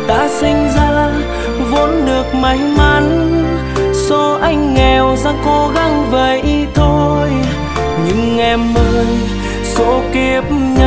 Ta sinh ra vốn được may mắn, số anh nghèo ra cố gắng vậy thôi. Nhưng em ơi, số kiếp nhân